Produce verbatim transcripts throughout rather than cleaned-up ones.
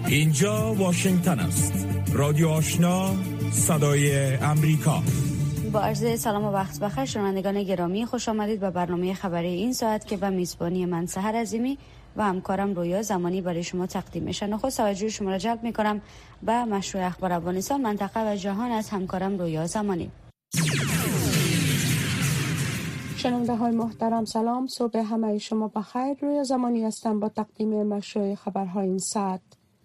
اینجا واشنگتن است. رادیو آشنا، صدای امریکا. با عرض سلام و وقت بخیر شنوندگان گرامی، خوش آمدید به برنامه خبری این ساعت که به میزبانی من سحر عظیمی و همکارم رویا زمانی برای شما تقدیم میشه. نخست توجه شما را جلب میکنم به مشروع اخبار افغانستان، منطقه و جهان از همکارم رویا زمانی. شنونده های محترم سلام، صبح همه شما بخیر. رویا زمانی هستم با تقدیم مشروع خبرهای این ساعت.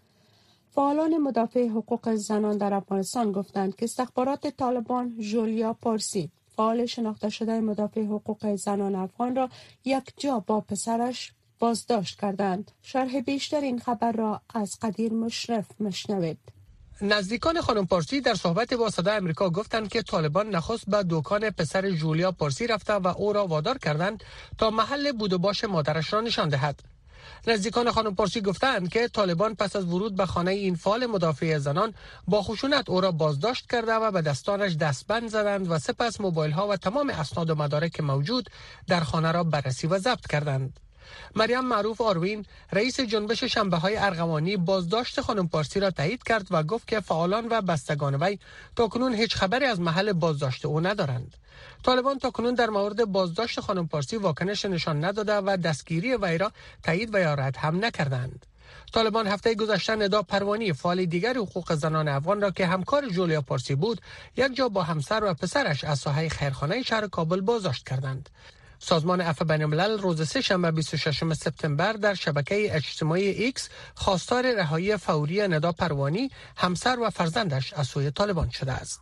فعالان مدافع حقوق زنان در افغانستان گفتند که استخبارات طالبان ژولیا پارسی، فعال شناخته شده مدافع حقوق زنان افغان را یک جا با پسرش بازداشت کردند. شرح بیشتر این خبر را از قدیر مشرف مشنوید. نزدیکان خانم پارسی در صحبت با صدای امریکا گفتند که طالبان نخست به دکان پسر ژولیا پارسی رفته و او را وادار کردند تا محل بود و باش مادرش را نشان دهد. نزدیکان خانم پارسی گفتند که طالبان پس از ورود به خانه این فعال مدافع زنان با خشونت او را بازداشت کرده و به دستانش دستبند زدند و سپس موبایل ها و تمام اسناد و مدارک موجود در خانه را بررسی و ضبط کردند. مریم معروف آروین، رئیس جنبش شنبه های ارغوانی، بازداشت خانم پارسی را تایید کرد و گفت که فعالان و بستگان وی تاکنون هیچ خبری از محل بازداشت او ندارند. طالبان تاکنون در مورد بازداشت خانم پارسی واکنش نشان نداده و دستگیری وی را تایید و یا رد هم نکردند. طالبان هفته گذشته ندا پروانی، فعال دیگر حقوق زنان افغان را که همکار ژولیا پارسی بود، یک جا با همسر و پسرش از ساحه خیرخانه شهر کابل بازداشت کردند. سازمان عفو بین‌الملل روز سه شنبه بیست و ششم سپتامبر در شبکه اجتماعی ایکس خواستار رهایی فوری ندا پروانی، همسر و فرزندش از سوی طالبان شده است.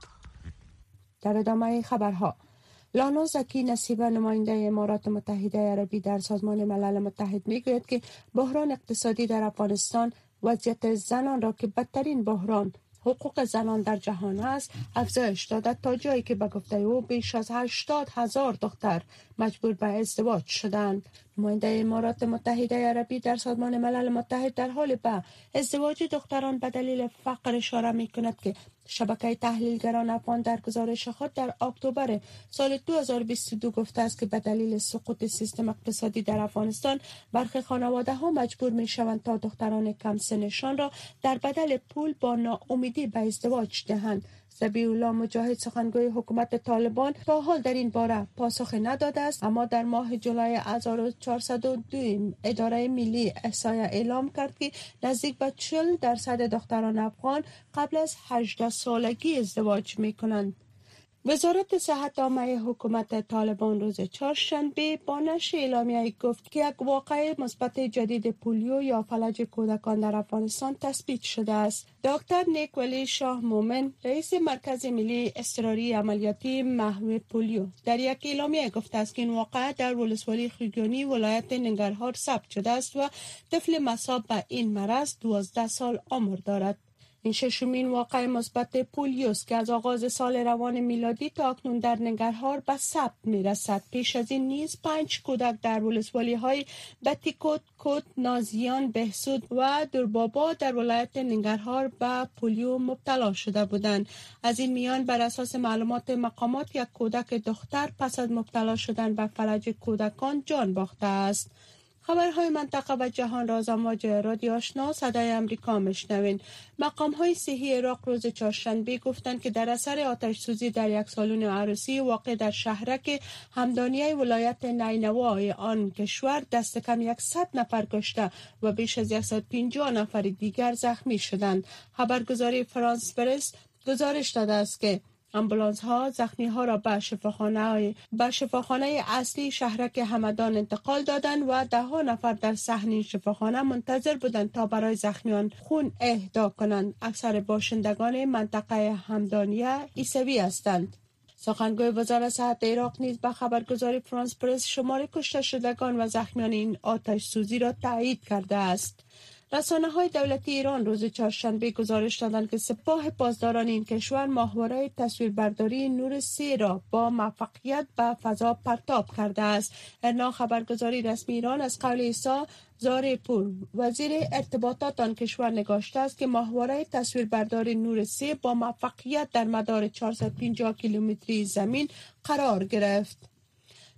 در ادامه خبرها، لانا زکی نصیبه، نماینده امارات متحده عربی در سازمان ملل متحد میگوید که بحران اقتصادی در افغانستان وضعیت زنان را که بدترین بحران حقوق زنان در جهان است افزایش داده، تا جایی که به گفته او بیش از هشتاد هزار دختر مجبور به ازدواج شدند. نماینده امارات متحده عربی در سازمان ملل متحد در حال به ازدواج دختران به دلیل فقر اشاره می کند که شبکه تحلیلگران افغان در گزارش خود در اکتبر سال دو هزار و بیست و دو گفته است که به دلیل سقوط سیستم اقتصادی در افغانستان برخی خانواده ها مجبور می شوند تا دختران کم سنشان را در بدل پول با ناامیدی به ازدواج دهند. ذبیح الله مجاهد، سخنگوی حکومت طالبان، تا حال در این باره پاسخ نداده است، اما در ماه جولای هزار و چهارصد و دو اداره ملی احصایه اعلام کرد که نزدیک به چهل درصد دختران افغان قبل از هجده سالگی ازدواج می کنند. وزارت صحت عامه حکومت طالبان روز چهارشنبه با نشر اعلامیه گفت که یک واقعه مثبت جدید پولیو یا فلج کودکان در افغانستان تثبیت شده است. دکتر نیک ولی شاه مومن، رئیس مرکز ملی اضطراری عملیاتی محو پولیو، در یک اعلامیه گفته است که این واقعه در ولسوالی خوگیانی ولایت ننگرهار ثبت شده است و طفل مصاب به این مرض دوازده سال عمر دارد. این ششمین واقع مثبت پولیوست که از آغاز سال روان میلادی تا اکنون در ننگرهار به ثبت میرسد. پیش از این نیز پنج کودک در ولسوالی های بتیکوت، کوت، نازیان، بهسود و دربابا در ولایت ننگرهار به پولیو مبتلا شده بودند. از این میان بر اساس معلومات مقامات یک کودک دختر پس از مبتلا شدن به فلج کودکان جان باخته است. خبرهای منطقه و جهان را از امواج رادیو آشنا صدای امریکا میشنوین. مقام‌های صحی عراق روز چهارشنبه گفتند که در اثر آتش سوزی در یک سالن عروسی واقع در شهرک همدانیه ولایت نینوای آن کشور دست کم صد نفر کشته و بیش از صد و پنجاه نفر دیگر زخمی شدند. خبرگزاری فرانس پرس گزارش داده است که آمبولانس ها زخمی ها را به شفاخانه به شفاخانه اصلی شهرک همدان انتقال دادند و ده ها نفر در صحن شفاخانه منتظر بودند تا برای زخمیان خون اهدا کنند. اکثر باشندگان منطقه همدانیه عیسوی هستند. سخنگوی وزارت صحت عراق نیز به خبرگزاری فرانس پرس شمار کشته شدگان و زخمیان این آتش سوزی را تایید کرده است. رسانه‌های دولتی ایران روز چهارشنبه گزارش دادند که سپاه پاسداران این کشور ماهواره تصویربرداری نور سه را با موفقیت به فضا پرتاب کرده است. ارنا خبرگزاری رسمی ایران از قول عیسی زارپور، وزیر ارتباطات آن کشور، نگاشته است که ماهواره تصویربرداری نور سه با موفقیت در مدار چهارصد و پنجاه کیلومتری زمین قرار گرفت.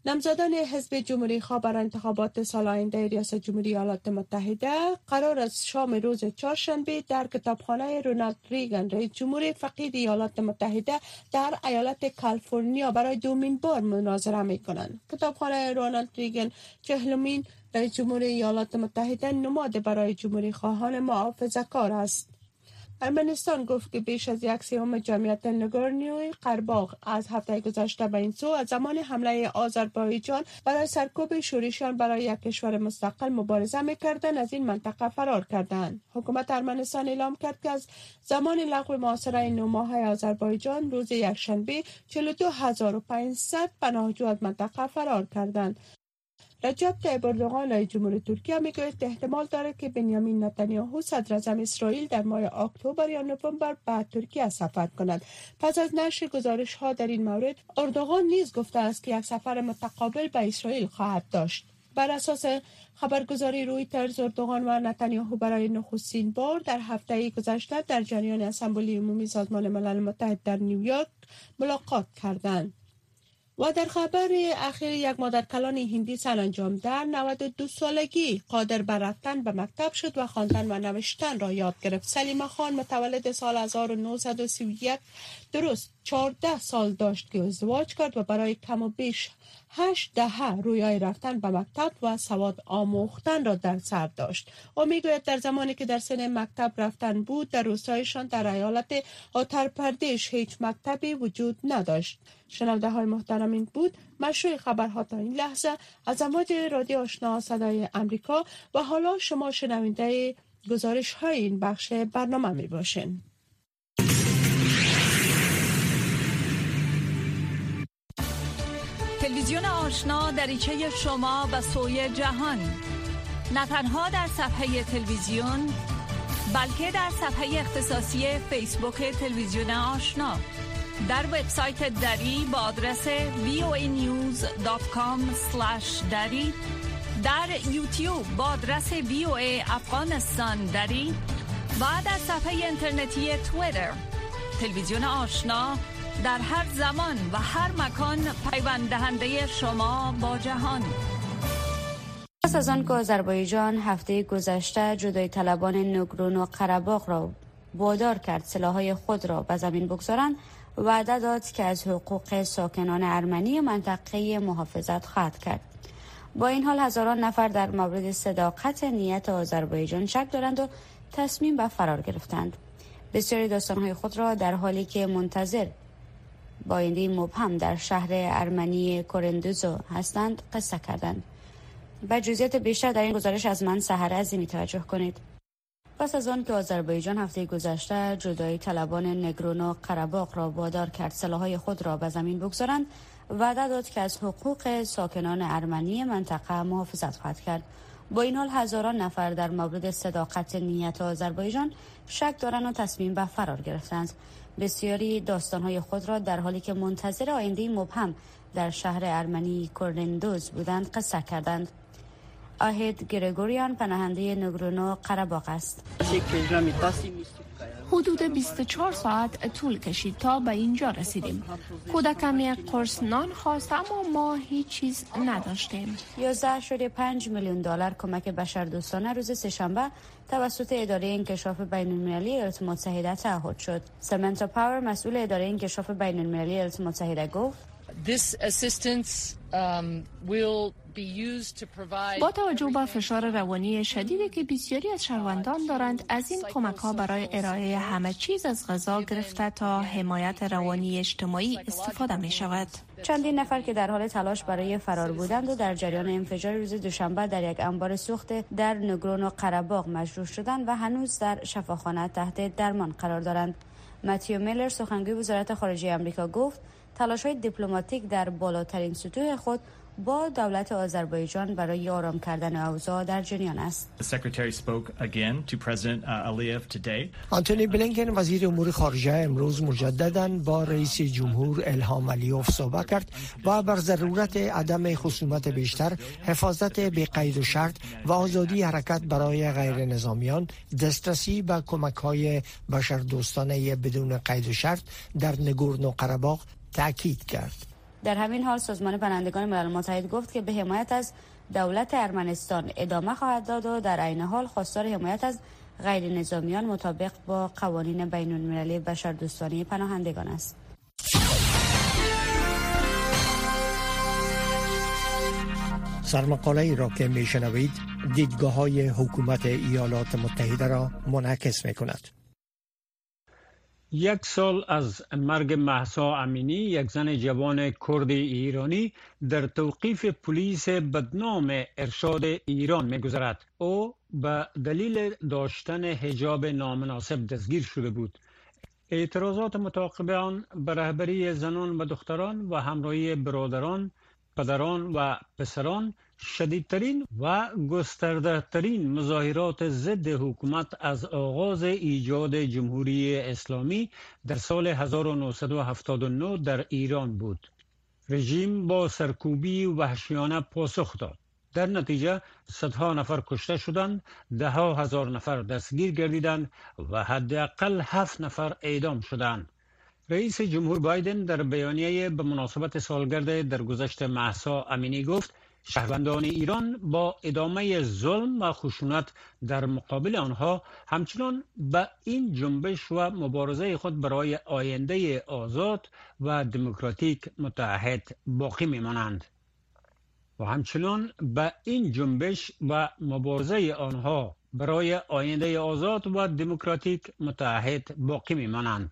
نامزدان حزب جمهوری خواه برای انتخابات سال آینده ریاست جمهوری ایالات متحده قرار است شام روز چهارشنبه در کتابخانه رونالد ریگن رئیس جمهور فقید ایالات متحده در ایالت کالیفرنیا برای دومین بار مناظره می‌کنند. کتابخانه رونالد ریگن چهلمین رئیس جمهور ایالات متحده نماد برای جمهوری خواهان محافظه‌کار است. ارمنستان گفت که بیش از یک سوم جمعیت نگورنو قرباغ از هفته گذشته به این سو از زمان حمله آذربایجان برای سرکوب شورشیان برای یک کشور مستقل مبارزه می‌کردند از این منطقه فرار کردند. حکومت ارمنستان اعلام کرد که از زمان لغو محاصره نه ماهه آذربایجان روز یکشنبه چهل و دو هزار و پانصد پناهجو از منطقه فرار کردند. رجب طیب اردوغان رئیس جمهور ترکیه میگوید احتمال دارد که بنیامین نتانیاهو صدر اعظم اسرائیل در ماه اکتبر یا نوامبر به ترکیه سفر کند. پس از نشر گزارش ها در این مورد، اردوغان نیز گفته است که یک سفر متقابل به اسرائیل خواهد داشت. بر اساس خبرگزاری رویترز، اردوغان و نتانیاهو برای نخستین بار در هفته گذشته در جریان اسمبلی عمومی سازمان ملل متحد در نیویورک ملاقات کردند. و در خبر اخیر، یک مادرکلان هندی سرانجام در نود و دو سالگی قادر بر رفتن به مکتب شد و خواندن و نوشتن را یاد گرفت. سلیمه خان متولد سال هزار و نهصد و سی و یک درست چهارده سال داشت که ازدواج کرد و برای کم و بیش هشت دهه رویای رفتن به مکتب و سواد آموختن را در سر داشت. او میگوید در زمانی که در سن مکتب رفتن بود، در روستایشان در ایالت اتر پردیش هیچ مکتبی وجود نداشت. شنونده های محترم، این بود مشروع خبرها تا این لحظه از امواج رادیو آشنا صدای امریکا و حالا شما شنونده گزارش های این بخش برنامه می باشین. تلویزیون آشنا دریچه شما به سوی جهان، نه تنها در صفحه تلویزیون بلکه در صفحه اختصاصی فیسبوک تلویزیون آشنا، در وبسایت دری با آدرس وی او ای نیوز دات کام اسلش دری، در یوتیوب با آدرس وی او ای افغانستان دری و در صفحه اینترنتی توییتر. تلویزیون آشنا در هر زمان و هر مکان پیوند دهنده شما با جهان. پس از آن که آذربایجان هفته گذشته جدای طلبان نگورنو قره‌باغ را وادار کرد سلاح‌های خود را به زمین بگذارند، وعده داد که از حقوق ساکنان ارمنی منطقه محافظت خواهد کرد. با این حال هزاران نفر در مورد صداقت نیت آذربایجان شک دارند و تصمیم به فرار گرفتند. بسیاری داستان‌های خود را در حالی که منتظر باینده مبهم در شهر ارمنی کورندوزو هستند قصه کردند. به جزئیات بیشتر در این گزارش از من سحر عظیمی توجه کنید. پس از آن که آذربایجان هفته گذشته جدایی طلبان نگورنو قره‌باغ را وادار کرد سلاح‌های خود را به زمین بگذارند، وعده داد که از حقوق ساکنان ارمنی منطقه محافظت خواهد کرد. با این حال هزاران نفر در مورد صداقت نیت آذربایجان شک دارند و تصمیم به فرار گرفتند. بسیاری داستان‌های خود را در حالی که منتظر آینده مبهم در شهر ارمنی کورندوز بودند قصه کردند. آهد گریگوریان پناهنده نگورنو قره‌باغ است. حدود بیست و چهار ساعت طول کشید تا به اینجا رسیدیم. کودکم یک قرص نان خواست اما ما هیچ چیز نداشتیم. یازده اشاری پنج میلیون دلار کمک بشردوستانه روز سه‌شنبه توسط اداره انکشاف بین‌المللی ایالات متحده تعهد شد. سمنتا پاور مسئول اداره انکشاف بین‌المللی ایالات متحده گفت This assistance um, will با توجه به فشار روانی شدیدی که بسیاری از شهروندان دارند، از این کمک ها برای ارائه همه چیز از غذا گرفته تا حمایت روانی اجتماعی استفاده می شود. چندین نفر که در حال تلاش برای فرار بودند و در جریان انفجار روز دوشنبه در یک انبار سوخت در نگورنو قره‌باغ مجروح شدند و هنوز در شفاخانه تحت درمان قرار دارند. متیو میلر سخنگوی وزارت خارجه آمریکا گفت تلاش‌های دیپلماتیک در بالاترین سطوح خود با دولت آذربایجان برای آرام کردن اوضاع در جریان است. آنتونی بلینکن وزیر امور خارجه امروز مجدداً با رئیس جمهور الهام علیوف صحبت کرد و بر ضرورت عدم خصومت بیشتر، حفاظت به قید و شرط و آزادی حرکت برای غیر نظامیان، دسترسی به کمک‌های بشردوستانه بدون قید و شرط در نگورنو قره‌باغ تأکید کرد. در همین حال سازمان پناهندگان ملل متحد گفت که به حمایت از دولت ارمنستان ادامه خواهد داد و در عین حال خواستار حمایت از غیر نظامیان مطابق با قوانین بین المللی بشردوستانه پناهندگان است. سرمقاله ای را که میشنوید دیدگاه های حکومت ایالات متحده را منعکس می کند. یک سال از مرگ مهسا امینی، یک زن جوان کرد ایرانی، در توقیف پلیس بدنام ارشاد ایران می‌گذرد. او به دلیل داشتن حجاب نامناسب دستگیر شده بود. اعتراضات متعاقب آن به رهبری زنان و دختران و همراهی برادران، پدران و پسران شدیدترین و گسترده‌ترین مظاهرات ضد حکومت از آغاز ایجاد جمهوری اسلامی در سال هزار و نهصد و هفتاد و نه در ایران بود. رژیم با سرکوبی وحشیانه پاسخ داد. در نتیجه صدها نفر کشته شدند، ده ها هزار نفر دستگیر گردیدند و حداقل هفت نفر اعدام شدند. رئیس جمهور بایدن در بیانیه به مناسبت سالگرد درگذشت مهسا امینی گفت شهروندان ایران با ادامه ظلم و خشونت در مقابل آنها همچنان به این جنبش و مبارزه خود برای آینده آزاد و دموکراتیک متحد باقی میمانند. و همچنان به این جنبش و مبارزه آنها برای آینده آزاد و دموکراتیک متحد باقی میمانند.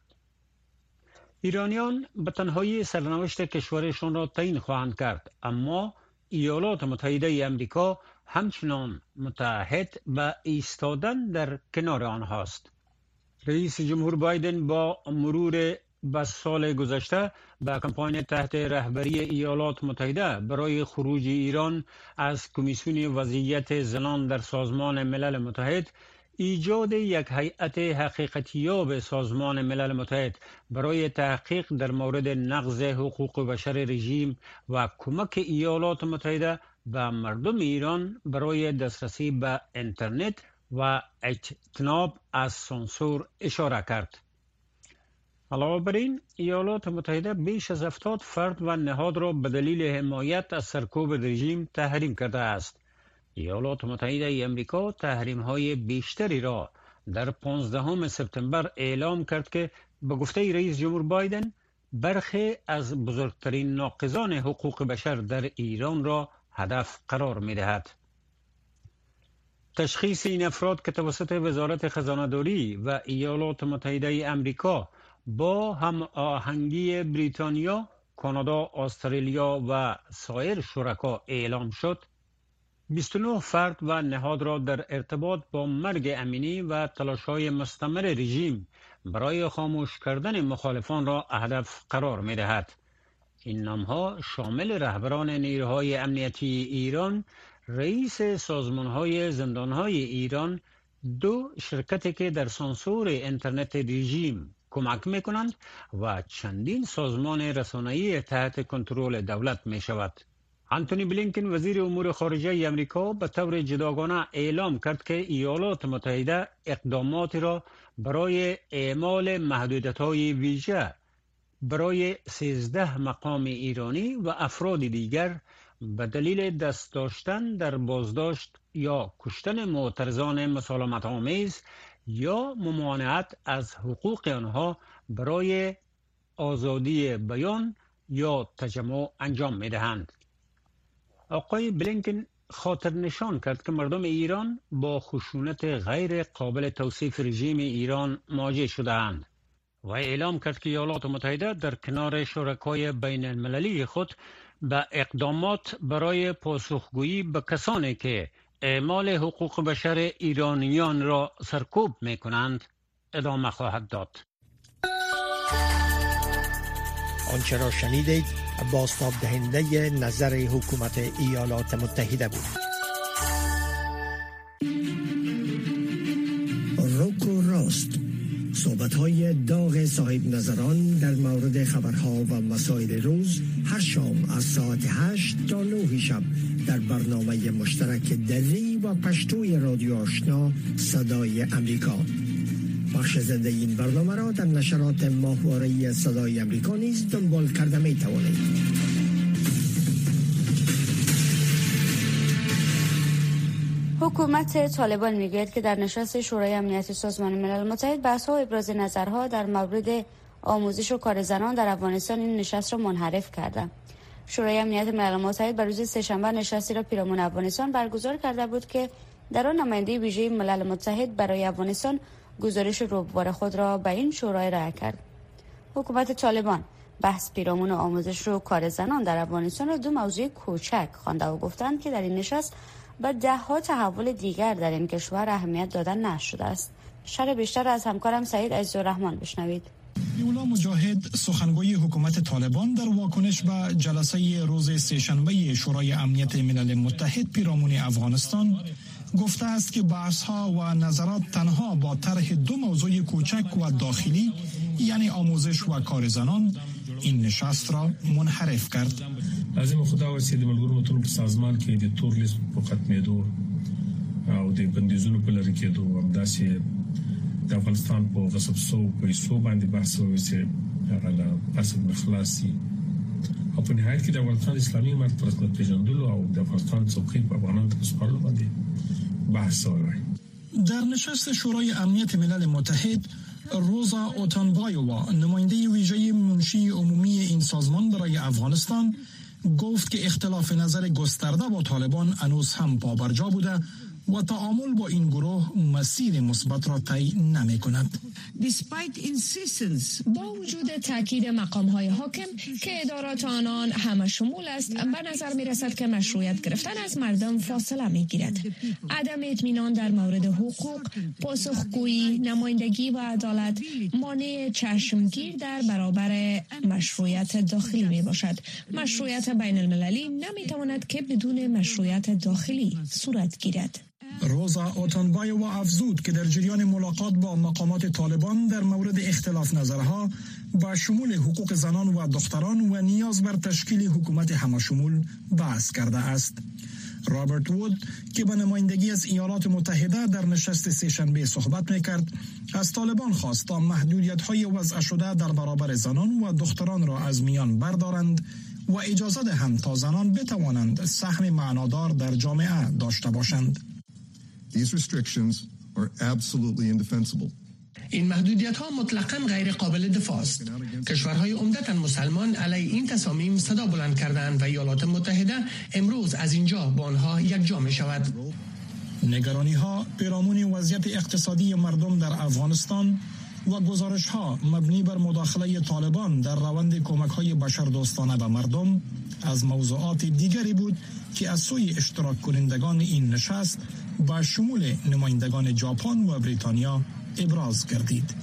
ایرانیان به تنهایی سرنوشت کشورشان را تعیین خواهند کرد، اما ایالات متحده امریکا همچنان متحد به ایستادن در کنار آنهاست. رئیس جمهور بایدن با مرور به سال گذشته به کمپاین تحت رهبری ایالات متحده برای خروج ایران از کمیسیون وضعیت زنان در سازمان ملل متحد، ایجاد یک هیئت حقیقتیاب سازمان ملل متحد برای تحقیق در مورد نقض حقوق بشر رژیم و کمک ایالات متحده به مردم ایران برای دسترسی به اینترنت و اجتناب از سانسور اشاره کرد. علاوه بر این، ایالات متحده بیش از هفتاد فرد و نهاد را به دلیل حمایت از سرکوب رژیم تحریم کرده است. ایالات متحده امریکا تحریم‌های بیشتری را در پانزدهم سپتامبر اعلام کرد که به گفته رئیس جمهور بایدن برخی از بزرگترین ناقضان حقوق بشر در ایران را هدف قرار می‌دهد. تشخیص این افراد که توسط وزارت خزانه‌داری و ایالات متحده امریکا با هم آهنگی بریتانیا، کانادا، استرالیا و سایر شرکا اعلام شد، بیست و نه فرد و نهاد را در ارتباط با مرگ امینی و تلاش‌های مستمر رژیم برای خاموش کردن مخالفان را هدف قرار می‌دهد. این نام‌ها شامل رهبران نیروهای امنیتی ایران، رئیس سازمان‌های زندان‌های ایران، دو شرکتی که در سانسور اینترنت رژیم کمک می‌کنند و چندین سازمان رسانه‌ای تحت کنترل دولت می‌شود. آنتونی بلینکن وزیر امور خارجه امریکا به طور جداگانه اعلام کرد که ایالات متحده اقداماتی را برای اعمال محدودیت‌های ویژه برای سیزده مقام ایرانی و افراد دیگر به دلیل دست داشتن در بازداشت یا کشتن معترضان مسالمت‌آمیز یا ممانعت از حقوق آنها برای آزادی بیان یا تجمع انجام می‌دهند. آقای بلینکن خاطر نشان کرد که مردم ایران با خشونت غیر قابل توصیف رژیم ایران مواجه شده‌اند و اعلام کرد که ایالات متحده در کنار شرکای بین المللی خود به اقدامات برای پاسخگویی به کسانی که اعمال حقوق بشر ایرانیان را سرکوب می‌کنند ادامه خواهد داد. آنچه را شنیدید بازتاب دهنده نظر حکومت ایالات متحده بود. روک و راست، صحبت‌های داغ صاحب نظران در مورد خبرها و مسائل روز هر شام از ساعت هشت تا نه شب در برنامه مشترک دری و پشتوی رادیو آشنا صدای امریکا. بخش زنده این برنامه را در نشرات ماهواره‌ای صدای امریکا نیز دنبال کرده می توانید. حکومت طالبان میگوید که در نشست شورای امنیت سازمان ملل متحد بحث‌ها و ابراز نظرها در مورد آموزش و کار زنان در افغانستان این نشست را منحرف کرده. شورای امنیت ملل متحد بر روز سه‌شنبه نشستی را پیرامون افغانستان برگزار کرده بود که در آن نماینده ویژه ملل متحد برای افغانستان گزارش روبوار خود را به این شورا ارائه کرد. حکومت طالبان بحث پیرامون آموزش و کار زنان در افغانستان را دو موضوع کوچک خوانده و گفتند که در این نشست به ده ها تحول دیگر در این کشور اهمیت دادن نشده است. شرح بیشتر از همکارم سعید عزیزالرحمن بشنوید. اولا مجاهد سخنگوی حکومت طالبان در واکنش به جلسه روز سه‌شنبه شورای امنیت ملل متحد پیرامون افغانستان گفته است که بحث‌ها و نظرات تنها با طرح دو موضوع کوچک و داخلی یعنی آموزش و کار زنان این نشست را منحرف کرد. لازم خدا ورسې د ملګرو ملتونو په سازمان کې د تور لیست په ختمېدو او د بندیزونو په لرې کېدو همداسې د افغانستان په غصب شوو پیسو باندې بحث وشي هغه له بحث خلاصي او په نهایت کې د افغانستان اسلامي امارت پر رسمیت پیژندلو او د افغانستان څوکۍ په افغانانو په سپارلو باندې بحث وشي. در نشست شورای امنیت ملل متحد روزا اوتانبایووا نماینده ویژه منشی عمومی این سازمان برای افغانستان گفت که اختلاف نظر گسترده با طالبان هنوز هم پابرجا بوده و تعامل با این گروه مسیر مثبت را طی نمی کند. با وجود تاکید مقام‌های حاکم که ادارات آنان همه شمول است، به نظر می رسد که مشروعیت گرفتن از مردم فاصله می گیرد. عدم اطمینان در مورد حقوق، پاسخگویی، نمایندگی و عدالت مانع چشمگیر در برابر مشروعیت داخلی می باشد. مشروعیت بین المللی نمی تواند که بدون مشروعیت داخلی صورت گیرد. روزا اوتانبایووا افزود که در جریان ملاقات با مقامات طالبان در مورد اختلاف نظرها با شمول حقوق زنان و دختران و نیاز بر تشکیل حکومت همشمول بحث کرده است. رابرت وود که به نمایندگی از ایالات متحده در نشست سه‌شنبه صحبت می‌کرد، از طالبان خواست تا محدودیت‌های وضع شده در برابر زنان و دختران را از میان بردارند و اجازه دهند تا زنان بتوانند سهم معنادار در جامعه داشته باشند. These restrictions are absolutely indefensible. این محدودیت ها مطلقاً غیر قابل دفاع است. کشورهای عمدتاً مسلمان علیه این تصامیم صدا بلند کردند و ایالات متحده امروز از اینجا با آنها یک جا می شود. نگرانی ها پیرامون وضعیت اقتصادی مردم در افغانستان و گزارش ها مبنی بر مداخله طالبان در روند کمک های بشردوستانه به مردم از موضوعات دیگری بود که از سوی اشتراک کنندگان این نشست با شمول نمایندگان ژاپن و بریتانیا ابراز گردید.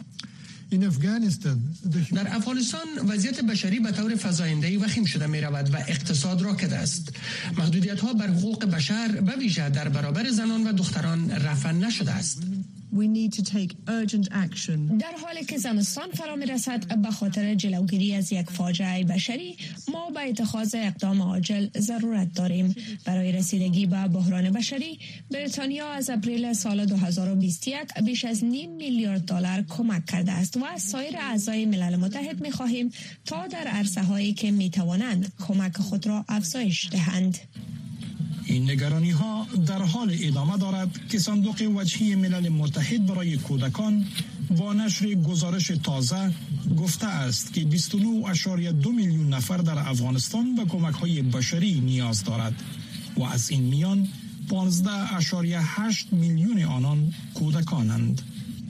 در افغانستان وضعیت بشری به طور فزاینده‌ای وخیم شده می رود و اقتصاد راکد است. محدودیت ها بر حقوق بشر به ویژه در برابر زنان و دختران رفع نشده است. We need to take urgent action. در حالی که زمستان فرا می رسد به خاطر جلوگیری از یک فاجعه بشری، ما به اتخاذ اقدام عاجل ضرورت داریم. برای رسیدگی به بحران بشری، بریتانیا از اپریل سال دو هزار و بیست و یک بیش از نیم میلیارد دلار کمک کرده است و از سایر اعضای ملل متحد می خواهیم تا در عرصه هایی که می توانند کمک خود را افزایش دهند. این نگرانی ها در حال ادامه دارد که صندوق وجهی ملل متحد برای کودکان با نشر گزارش تازه گفته است که بیست و نه ممیز دو میلیون نفر در افغانستان به کمک های بشری نیاز دارد و از این میان پانزده ممیز هشت میلیون آنان کودکانند.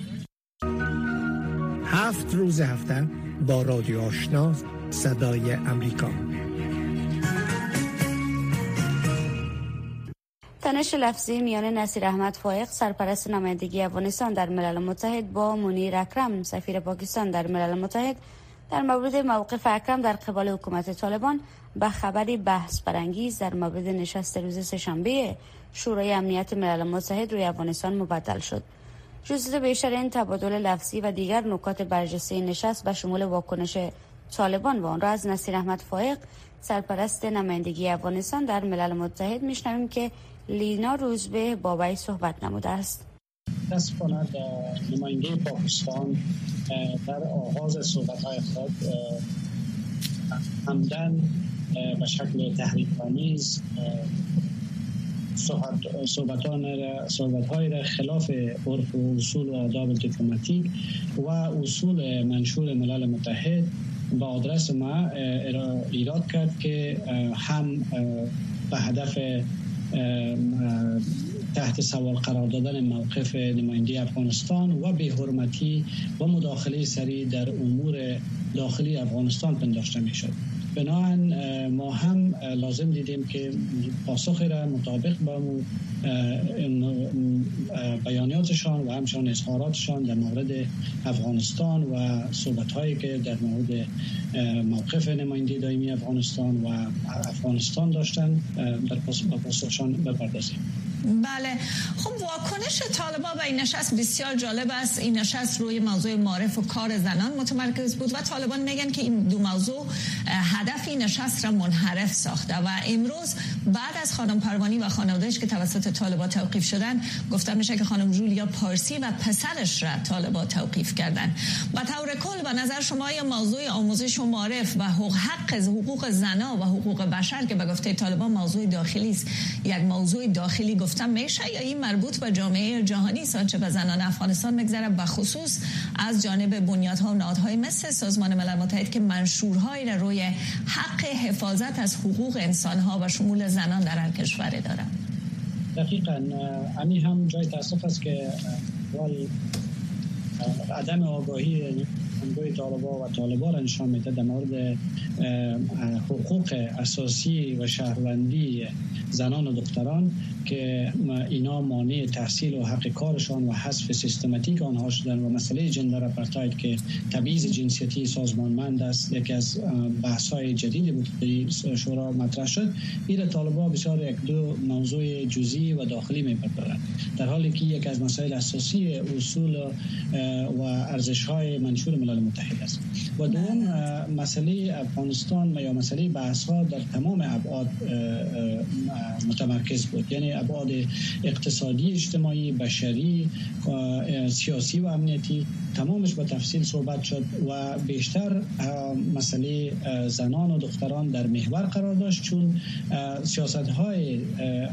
هفت روز هفته با رادیو آشنا صدای امریکا. تنش لفظی میان نصیر احمد فائق سرپرست نمایندگی افغانستان در ملل متحد با منیر اکرم سفیر پاکستان در ملل متحد در مورد موقف اکرم در قبال حکومت طالبان به خبری بحث برانگیز در مورد نشست روز سه‌شنبه شورای امنیت ملل متحد روی افغانستان مبدل شد. جزئیات بیشتر این تبادل لفظی و دیگر نکات برجسته نشست به شمول واکنش طالبان و آن را از نصیر احمد فائق سرپرست نمایندگی افغانستان در ملل متحد میشنویم که لینا روزبه با وی صحبت نموده است. متاسفانه نماینده پاکستان در آغاز صحبت‌های خود عمداً به شکل تحریک‌آمیز صحبت صحبتان صحبت‌های را خلاف عرف و اصول و آداب دیپلماتیک و اصول منشور ملل متحد با آدرس ما ایراد کرد که هم به هدف تحت سوال قرار دادن موقف نماینده افغانستان و بی حرمتی و مداخله سریع در امور داخلی افغانستان پنداشته می شد. بنابراین ما هم لازم دیدیم که پاسخ را مطابق با بیانیاتشان و همچنان اظهاراتشان در مورد افغانستان و صحبت‌هایی که در مورد موقف نماینده دائمی افغانستان و افغانستان داشتن در پاسخشان بپردازیم. بله، خب واکنش طالبان به این نشست بسیار جالب است. این نشست روی موضوع معارف و کار زنان متمرکز بود و طالبان میگن که این دو موضوع هدف این نشست را منحرف ساخته و امروز بعد از خانم پروانی و خانواده‌اش که توسط طالبان توقیف شدن، گفته میشه که خانم جولیا پارسی و پسرش را طالبان توقیف کردن. به طور کل به نظر شما یا موضوع آموزش و معارف و حقوق حق حقوق زنان و حقوق بشر که به گفته طالبان موضوع داخلی است، یک موضوع داخلی گفتم میشه یا این مربوط به جامعه جهانی است چه به زنان افغانستان میگذره، به خصوص از جانب بنیادها و نهادهای مثل سازمان ملل متحد که منشورهایی را روی حق حفاظت از حقوق انسانها و شمول زنان در هر کشوری داره؟ دقیقاً امی هم جای تاسف است که عدم آگاهی انگوی طالبا و طالبا را نشان میده در مورد حقوق اساسی و شهروندی زنان و دختران که اینا مانع تحصیل و حق کارشان و حذف سیستماتیک آنها شدن و مسئله جندر اپارتاید که تبعیض جنسیتی سازمانمند است، یکی از بحث‌های جدیدی بود که شورا مطرح شد. این طالبا بسیار یک دو موضوع جزئی و داخلی می‌پردازند، در حالی که یک از مسائل اساسی اصول و ارزش‌های منشور ملل متحد است. و دوم مسئله افغانستان یا مسئله بحث‌ها در تمام ابعاد متمرکز بود، یعنی ابعاد اقتصادی، اجتماعی، بشری، سیاسی و امنیتی، تمامش با تفصیل صحبت شد و بیشتر مسئله زنان و دختران در محور قرار داشت، چون سیاست‌های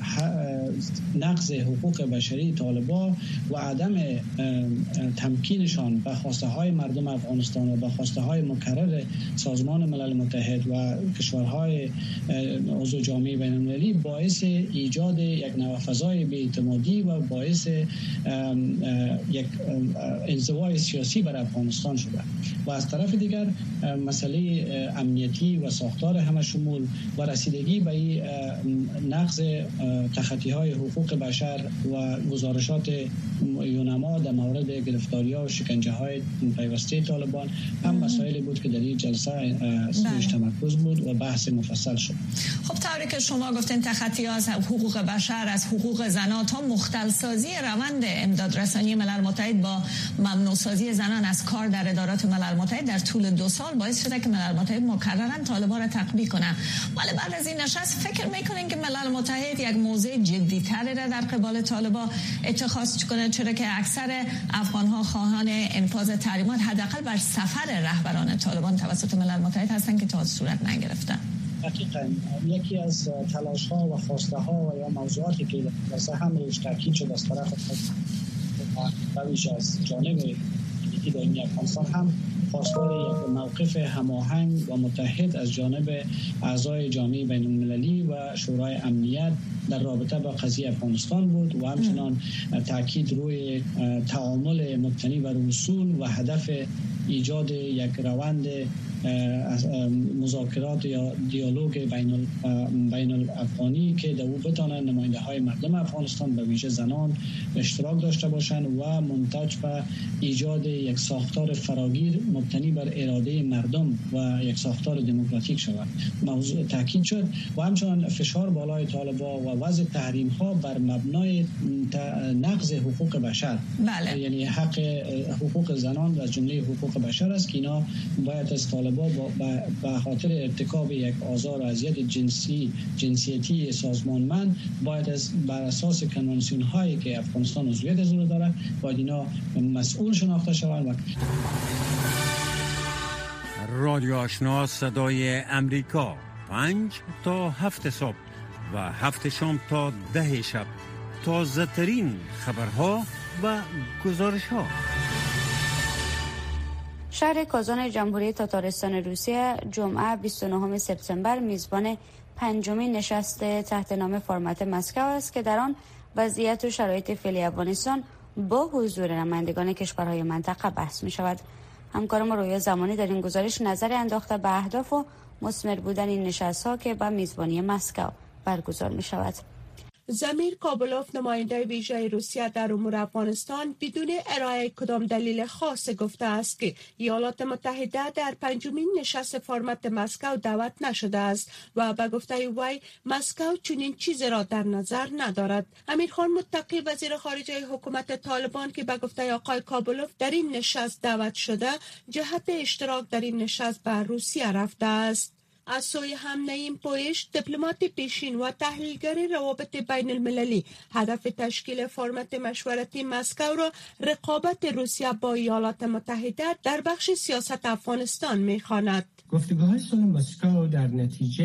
نقض حقوق بشری طالبان و عدم تمکینشان به خواسته‌های مردم افغانستان و به خواسته‌های مکرر سازمان ملل متحد و کشورهای عضو جامعه بین‌المللی باعث ایجاد یک نوع فضای بی‌اعتمادی و باعث یک انزوای سیاسی بر افغانستان شده و از طرف دیگر مسئله امنیتی و ساختار همه شمول و رسیدگی به نقض تخطی‌های حقوق بشر و گزارشات یونما در مورد گرفتاری‌ها و شکنجه‌های پیوسته طالبان هم مسائلی بود که در این جلسه سویش تمرکز بود و بحث مفصل شد. خب طوری که شما گفتین تخطی از حقوق بشر، از حقوق زنان تا مختل سازی روند امدادرسانی ملل متحد با ممنوع سازی زنان از کار در ادارات ملل متحد در طول دو سال باعث شده که ملل متحد مکرراً طالبان را تقویت کنه. ولی بعد از این نشست فکر میکنین که ملل متحد یک موضوع جدی‌تری را در قبال طالبان اتخاذ کنه، چرا که اکثر افغان‌ها خواهان انفاذ تحریمات حداقل بر سفر رهبران طالبان توسط ملل متحد هستند که تا صورت نگرفتن؟ دقیقاً یکی از تلاش‌ها و خواسته‌ها و یا موضوعاتی که واسه هم روش تاکید شد از طرف رویش از جانب ملی دائمی افغانستان هم خواستار یک موقف هماهنگ و متحد از جانب اعضای جامعه بین‌المللی و شورای امنیت در رابطه با قضیه افغانستان بود و همچنان تاکید روی تعامل مبتنی بر اصول و هدف ایجاد یک روند مذاکرات یا دیالوگ بین بین الافغانی که در او بتوانند نماینده های مردم افغانستان به ویژه زنان اشتراک داشته باشند و منتج به ایجاد یک ساختار فراگیر مبتنی بر اراده مردم و یک ساختار دموکراتیک شود. موضوع تاکید شد و همچنان فشار بالای طالبان و وضع تحریم ها بر مبنای نقض حقوق بشر، بله. یعنی حق حقوق زنان از جمله حقوق بشر است که اینا باید از طالبان به خاطر ارتکاب یک آزار و اذیت جنسی جنسیتی سازمانمند باید از بر اساس کنوانسیون هایی که افغانستان عضویت از اون داره باید اینا مسئول شناخته شوند. رادیو آشنا صدای امریکا، پنج تا هفت صبح و هفت شام تا ده شب تازه ترین خبرها و گزارش ها. شهر کازان جمهوری تاتارستان روسیه جمعه بیست و نهم سپتامبر میزبان پنجمین نشست تحت نام فرمت مسکو است که در آن وضعیت و شرایط فعلی افغانستان با حضور نمایندگان کشورهای منطقه بحث می شود. همکارم رویا زمانی در این گزارش نظر انداخته به اهداف و مثمر بودن این نشست‌ها که با میزبانی مسکو برگزار می شود. زمیر کابلوف نماینده ویژه روسیه در امور افغانستان بدون ارائه کدام دلیل خاص گفته است که ایالات متحده در پنجمین نشست فرمت مسکو دعوت نشده است و به گفته وی مسکو چنین چیزی را در نظر ندارد. امیرخان متقی وزیر خارجه حکومت طالبان که به گفته آقای کابلوف در این نشست دعوت شده جهت اشتراک در این نشست به روسیه رفته است. از سوی هم نعیم پویش دیپلمات پیشین و تحلیلگر روابط بین المللی هدف تشکیل فرمت مشورتی مسکو را رقابت روسیه با ایالات متحده در بخش سیاست افغانستان می‌خواند. گفتگوهای سال مسکو در نتیجه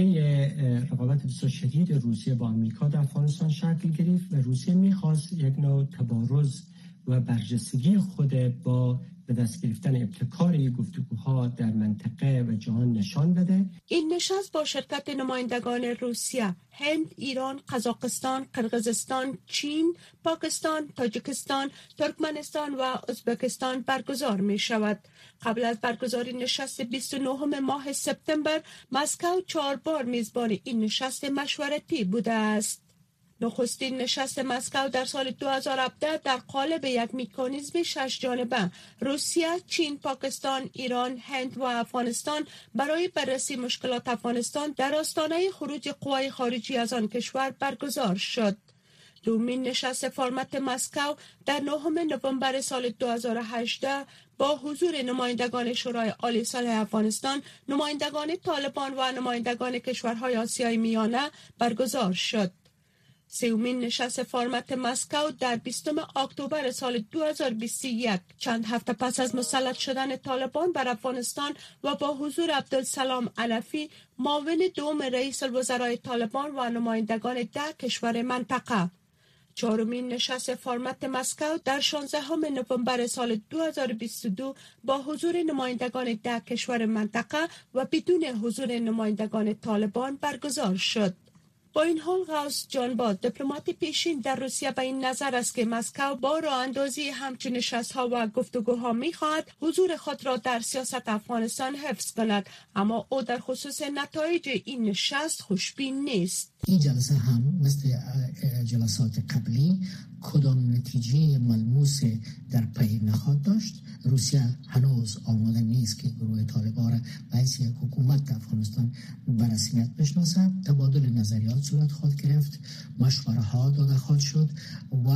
رقابت بسیار شدید روسیه با آمریکا در افغانستان شکل گرفت و روسیه می‌خواست یک نوع تبارز و برجستگی خود با به دست گرفتن ابتکار گفتگوها در منطقه و جهان نشان بده. این نشست با شرکت نمایندگان روسیه، هند، ایران، قزاقستان، قرقیزستان، چین، پاکستان، تاجیکستان، ترکمنستان و ازبکستان برگزار می شود. قبل از برگزاری نشست بیست و نهم ماه سپتامبر، مسکو چهار بار میزبان این نشست مشورتی بوده است. نخستین نشست مسکو در سال دو هزار و هفده در قالب یک مکانیزم شش جانبه روسیه، چین، پاکستان، ایران، هند و افغانستان برای بررسی مشکلات افغانستان در آستانه خروج قوای خارجی از آن کشور برگزار شد. دومین نشست فرمت مسکو در نهم نوامبر سال دو هزار و هجده با حضور نمایندگان شورای عالی صلح افغانستان، نمایندگان طالبان و نمایندگان کشورهای آسیای میانه برگزار شد. سومین نشست فرمت مسکو در بیستم اکتبر سال دو هزار و بیست و یک چند هفته پس از مسلط شدن طالبان بر افغانستان و با حضور عبدالسلام علفی معاون دوم رئیس الوزرای طالبان و نمایندگان ده کشور منطقه. چهارمین نشست فرمت مسکو در شانزدهم نوامبر سال دو هزار و بیست و دو با حضور نمایندگان ده کشور منطقه و بدون حضور نمایندگان طالبان برگزار شد. با این حال غوث جانباد دیپلمات پیشین در روسیه به این نظر است که مسکو با راه اندازی همچون نشست‌ها و گفتگوها می‌خواهد حضور خود را در سیاست افغانستان حفظ کند، اما او در خصوص نتایج این نشست خوشبین نیست. این جلسه هم مثل جلسات قبلی کدام نتیجه ملموس در پی نخواهد داشت. روسیه هنوز آماده نیست که گروه طالبان را به حیث یک حکومت در افغانستان به رسمیت بشناسه. تبادل نظریات صورت خواهد گرفت، مشوره ها داده خواهد شد و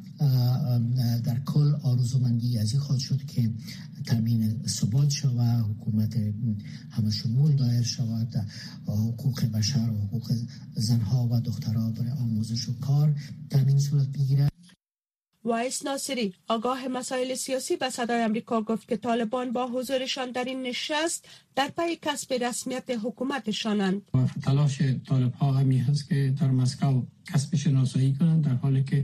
در کل آرزومندی از این خواهد شد که تامین ثبات شود، حکومت همه شمول دایر شود، حقوق بشر و حقوق زنها و دخترها برای آموزش و کار تامین صورت بگیره. وایس ناصری آگاه مسائل سیاسی به صدای آمریکا گفت که طالبان با حضورشان در این نشست در پی کسب رسمیت حکومتشانند. تلاش طالب ها همی هست که در مسکو کسب شناسایی کنند، در حالی که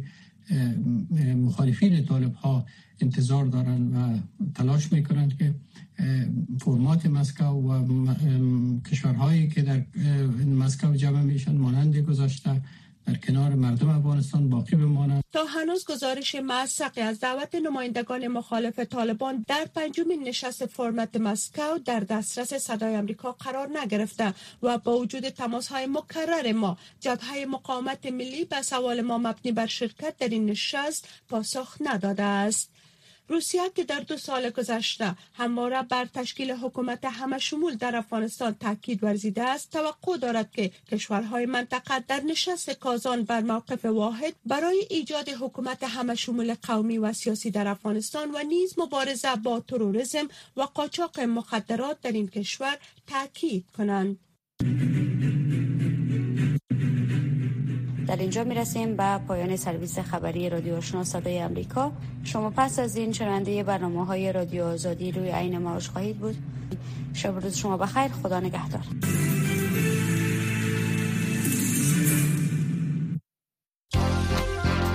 مخالفین طالب ها انتظار دارند و تلاش میکنند که فرمات مسکو و کشورهایی که در مسکو جمع میشن مانند گذاشته در کنار مردم افغانستان باقی بمانند. تا هنوز گزارش موثقی از دعوت نمایندگان مخالف طالبان در پنجمین نشست فرمت مسکو در دسترس صدای آمریکا قرار نگرفته و با وجود تماس‌های مکرر ما، جبهه مقاومت ملی به سوال ما مبنی بر شرکت در این نشست پاسخ نداده است. روسیه که در دو سال گذشته همواره بر تشکیل حکومت همه شمول در افغانستان تاکید ورزیده است، توقع دارد که کشورهای منطقه در نشست کازان بر موقف واحد برای ایجاد حکومت همه شمول قومی و سیاسی در افغانستان و نیز مبارزه با تروریسم و قاچاق مخدرات در این کشور تاکید کنند. در اینجا می رسیم به پایان سرویس خبری رادیو آشنا صدای امریکا. شما پس از این شنونده برنامه های رادیو آزادی روی عین موج خواهید بود. شب روز شما بخیر. خدا نگهدار.